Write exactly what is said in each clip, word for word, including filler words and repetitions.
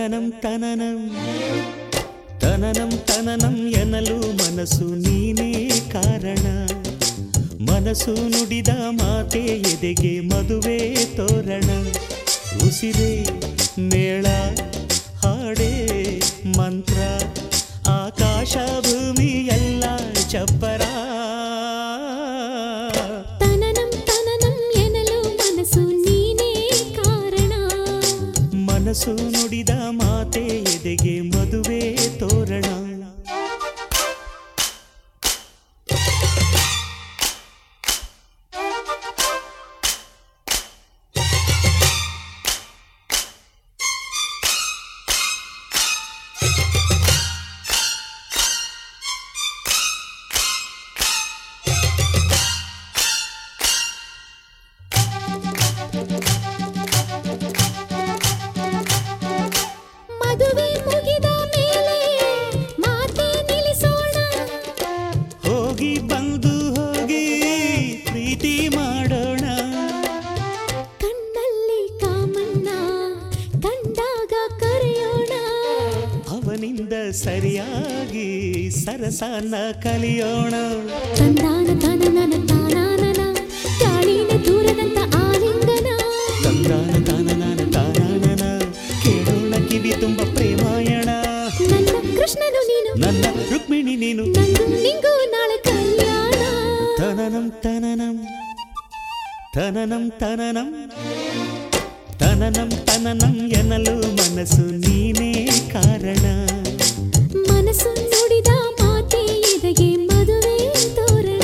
ತನನಂ ತನನಂ ತನನಂ ತನನಂ ಎನ್ನಲು ಮನಸ್ಸು ನೀನೇ ಕಾರಣ. ಮನಸ್ಸು ನುಡಿದ ಮಾತೆ ಎದೆಗೆ ಮದುವೆ ತೋರಣ. ಉಸಿರೇ ಮೇಳ ಹಾಡೇ ಮಂತ್ರ, ಆಕಾಶ ಭೂಮಿ ಎಲ್ಲ ಚಪ್ಪರ. ತನನಂ ತನನಂ ಎನ್ನಲು ಮನಸ್ಸು ನೀನೇ ಕಾರಣ. ಮನಸ್ಸು ನುಡಿದ ಮಾತೆ ಎದೆಗೆ ಮದುವೆ ತೋರಣ. ಮದುವೆ ಮುಗಿದ ಮೇಲೆ ಮಾತೆ ನಿಲ್ಲಿಸೋಣ. ಹೋಗಿ ಬಂದು ಹೋಗಿ ಪ್ರೀತಿ ಮಾಡೋಣ. ಕಣ್ಣಲ್ಲಿ ಕಾಮಣ್ಣ ಕಂಡಾಗ ಕರೆಯೋಣ. ಅವನಿಂದ ಸರಿಯಾಗಿ ಸರಸನ ಕಲಿಯೋಣ. ತಂದಾನ ತನನನ ತಾನಾನನ ಗಾಳಿನ ದೂರದಂತ ಆಲಿಂಗನ. ತಂದಾನ ತಾನನಾನ ತಾನಾನನ ಕೇಳೋಣ ಕಿವಿ ತುಂಬ ಪ್ರೇಮಾಯಣ. ನನ್ನ ಕೃಷ್ಣನು ನೀನು, ನನ್ನ ರುಕ್ಮಿಣಿ ನೀನು, ನಂದು ನಿಂಗೂ ನಾಳೆ ಕಲ್ಯಾಣ. ತನನಂ ತನನಂ ತನನಂ ತನನಂ ತನನಂ ತನನಂ ಎನ್ನಲು ಮನಸ್ಸು ನೀನೇ ಕಾರಣ. ಮನಸ್ಸು ನುಡಿದ ಮಾತೆ ಎದೆಗೆ ಮದುವೆ ತೋರಣ.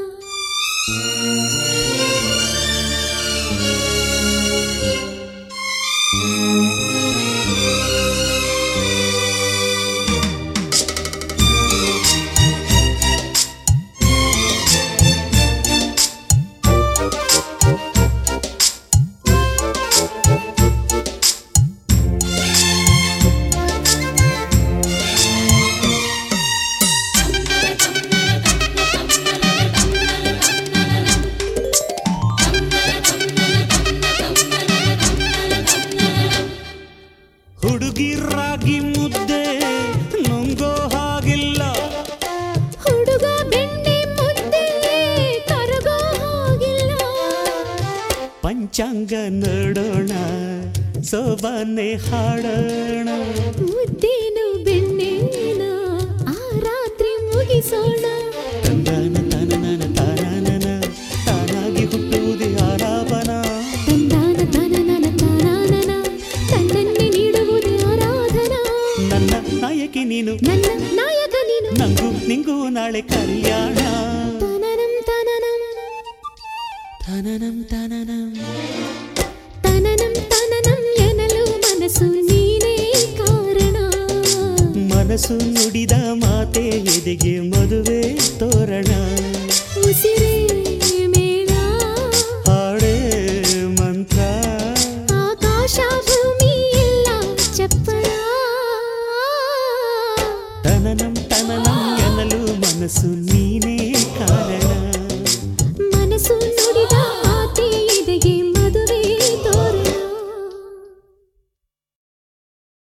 ಹುಡುಗಿ ರಾಗಿ ಮುದ್ದೆ ನುಂಗೋ ಹಾಗಿಲ್ಲ. ಹುಡುಗ ಬೆಣ್ಣೆ ಮುದ್ದೆ ಕರಗೋ ಹಾಗಿಲ್ಲ. ಪಂಚಾಂಗ ನೋಡೋಣ, ಸೋಬಾನೆ ಹಾಡೋಣ. ಮುದ್ದೇನು ಬೆಣ್ಣೆನ ಆ ರಾತ್ರಿ ಮುಗಿಸೋಣ. ತಂದಾನ ತಾನನಾನ ತಾನಾನನ ತಾನಾಗಿ ಹುಟ್ಟುವುದೇ ಆಲಾಪನ. ತಂದಾನ ತನನನ ತಾನಾನನ ತನ್ನನ್ನೇ ನೀಡುವುದೇ ಆರಾಧನಾ. ನನ್ನ ನಾಯಕಿ ನೀನು, ನನ್ನ ನಾಯಕ ನೀನು, ನಂಗೂ ನಿಂಗೂ ನಾಳೆ ಕಲ್ಯಾಣ. ತನನಂ ತನನಂ ತನನಂ ತನನಂ ತನನಂ ತನನಂ ಎನ್ನಲು ಮನಸ್ಸು ನೀನೇ ಕಾರಣ. ಮನಸ್ಸು ನುಡಿದ ಮಾತೆ ಎದೆಗೆ ಮದುವೆ ತೋರಣ. ಉಸಿರೇ ಮೇಳ ಹಾಡೇ ಮಂತ್ರ, ಆಕಾಶ ಭೂಮಿ ಎಲ್ಲ ಚಪ್ಪರ. ತನನಂ ತನನಂ ಎನ್ನಲು ಮನಸ್ಸು ನೀ